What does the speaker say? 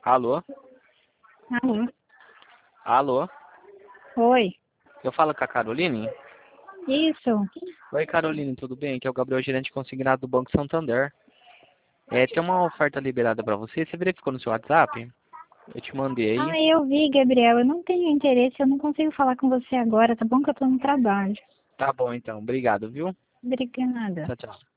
Alô? Alô? Alô? Oi. Eu falo com a Caroline? Isso. Oi, Caroline, tudo bem? Aqui é o Gabriel, gerente consignado do Banco Santander. Tem uma oferta liberada para você. Você verificou no seu WhatsApp? Eu te mandei. Eu vi, Gabriel. Eu não tenho interesse, eu não consigo falar com você agora, tá bom? Que eu tô no trabalho. Tá bom, então. Obrigado, viu? Obrigada. Tchau, tchau.